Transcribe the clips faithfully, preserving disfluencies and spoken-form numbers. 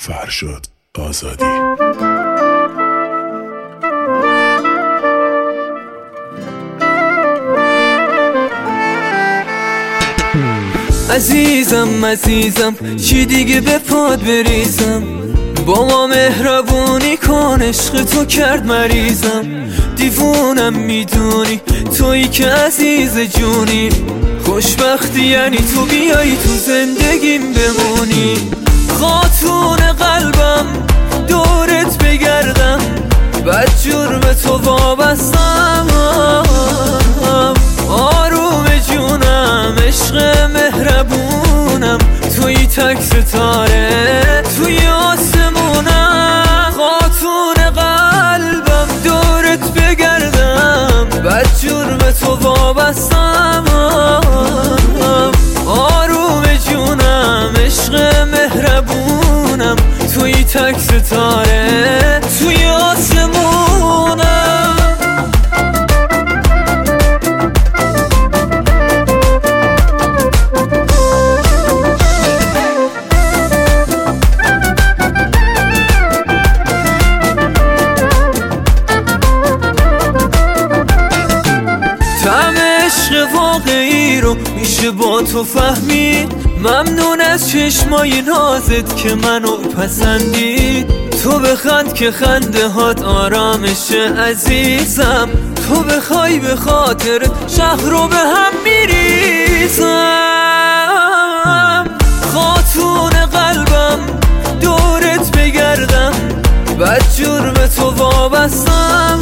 فرشاد آزادی. عزیزم عزیزم چی دیگه به پاد بریزم، با ما مهربونی کن، عشق تو کرد مریضم. دیوونم میدونی تویی که عزیز جونی، خوشبختی یعنی تو بیایی تو زندگیم بمونی. خاتون قلبم دورت بگردم، بدجور به تو وابستم. آروم جونم عشق مهربونم، توی تک ستاره توی آسمونم. خاتون قلبم دورت بگردم، بدجور به تو وابستم. آروم جونم عشق مهربونم، توی تک ستاره توی آسمونم. طعم عشق واقعی رو میشه با تو فهمید. ممنون از چشمای نازت که منو پسندید. تو بخند که خنده هات آرامشه عزیزم، تو بخوای به خاطر شهر رو به هم میریزم. خاتون قلبم دورت بگردم، بدجور به تو وابستم.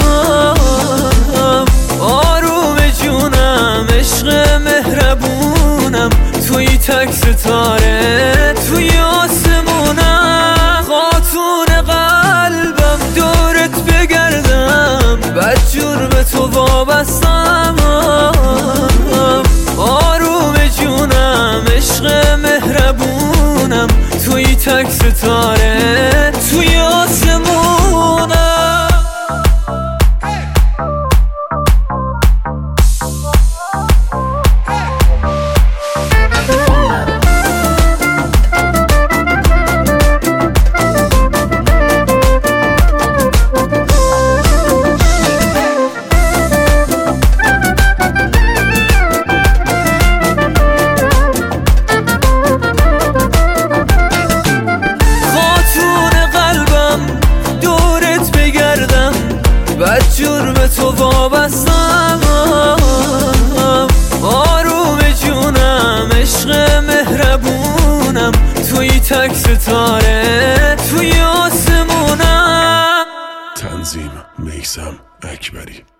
آروم جونم عشق مهربونم، توی تک ستاره توی آسمونم. خاتون قلبم دورت بگردم، بدجور به تو وابستم. آروم جونم عشق مهربونم، توی تک ستاره توی آسمونم. بدجور به تو وابستم. آروم جونم عشق مهربونم، توی تک ستاره توی آسمونم. تنظیم میثم اکبری.